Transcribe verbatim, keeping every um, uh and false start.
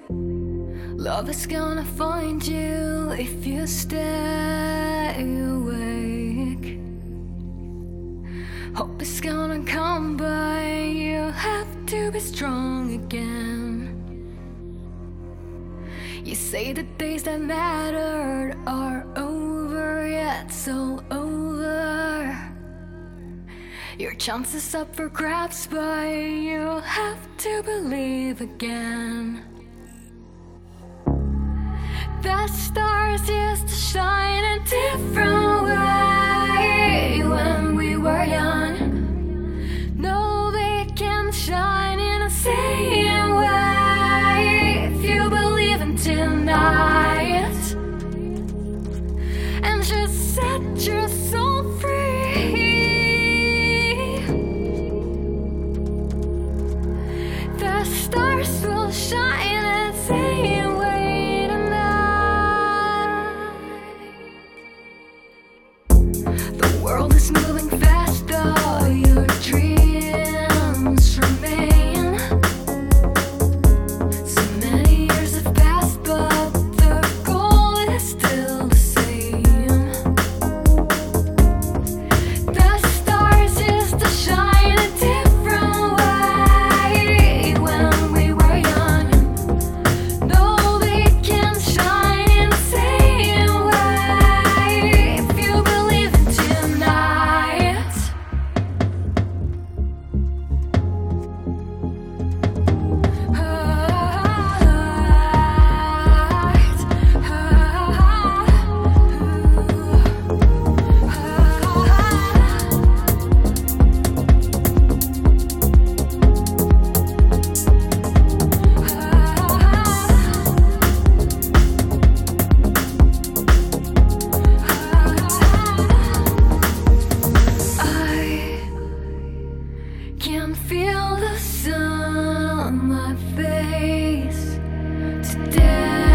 Love is gonna find you if you stay awake. Hope is gonna come by, you have to be strong again. You say the days that mattered are over, yeah, it's all over. Your chance is up for grabs, but you have to believe again. The stars used to shine a different way when we were young. No, they can shine in the same way if you believe in tonight and just set your soul free. The stars will shine the same way. The world is moving fast, though your dreams remain. So many years have passed, but the goal is still the same. The stars used to shine a different way when we were young. No, they can shine in the same way if you believe in tonight. I can feel the sun on my face today.